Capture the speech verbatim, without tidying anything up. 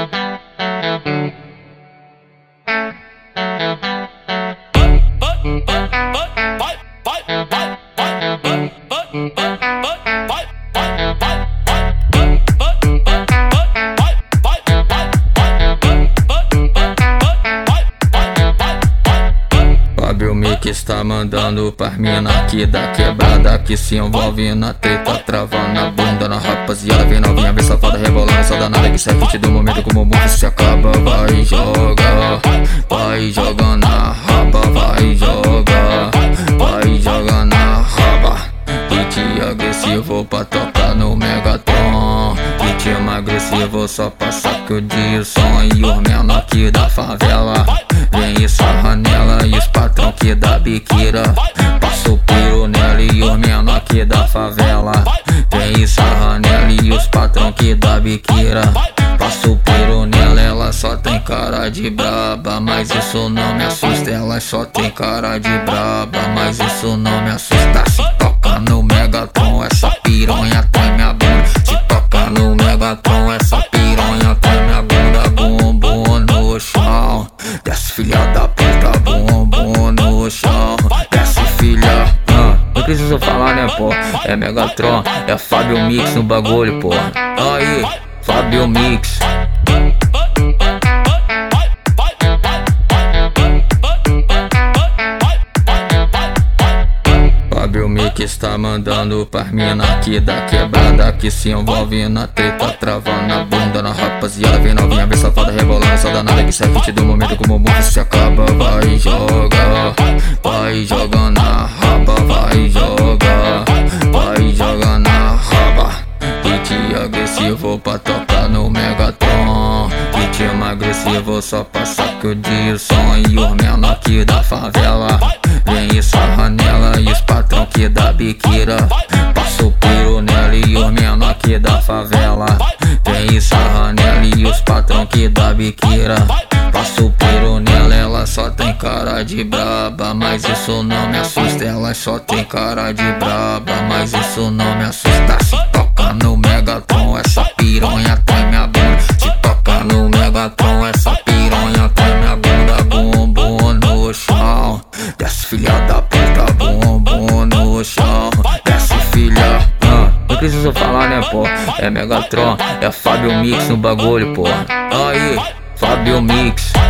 Fábio Mix tá mandando pras mina aqui da quebrada, que se envolve na treta, travando a bunda na rapaziada. Vem novinha, vem safada, rebolando, só danada, que isso é hit do momento, como o mundo se acaba. Vai jogar, vai jogar na raba, vai jogar, vai jogar na raba. Hit agressivo pra tocar no Megatron, ritmo agressivo só pra sacudir o som. E os menor aqui da favela vem e sarra nela, e os patrão que dá biqueira passa o piro nela. E os menor aqui da favela vem e sarra nela, e os patrão que dá biqueira passa o piro nela. Ela só tem cara de braba, mas isso não me assusta. Ela só tem cara de braba, mas isso não me assusta. Se toca no Megatron, essa piranha tem minha bunda. Se toca no Megatron, essa piranha tem minha bunda. Bumbum no chão, desce filha da puta, bumbum no chão, desce filha. ah, Não preciso falar, né, pô? É Megatron, é Fábio Mix no bagulho, pô. Aí, Fábio Mix. Fábio Mix tá mandando pras mina aqui da quebrada, que se envolve na treta, travando a bunda na rapaziada. Vem novinha, vem safada, rebolando, só danada, que isso é hit do momento, como o mundo se acaba. Vai jogar, vai jogar na raba, vai jogar, vai jogar na raba. Hit agressivo pra tocar no Megatron, ritmo agressivo só pra sacudir o som. E os menor aqui da favela vem e sarra nela, e os patrão que dá biqueira passa o piro nela. E os menor aqui da favela vem e sarra nela, e os patrão que dá biqueira passa o piro nela. Ela só tem cara de braba, mas isso não me assusta. Ela só tem cara de braba, mas isso não me assusta. Se toca no Megatron, essa piranha tem minha bunda. Se toca no Megatron, essa piranha tem minha bunda. Bumbum no chão, desce filha da puta, bumbum no chão, desce filha. ah, Não preciso falar, né, pô? É Megatron, é Fábio Mix no bagulho, pô. Aí, Fábio Mix.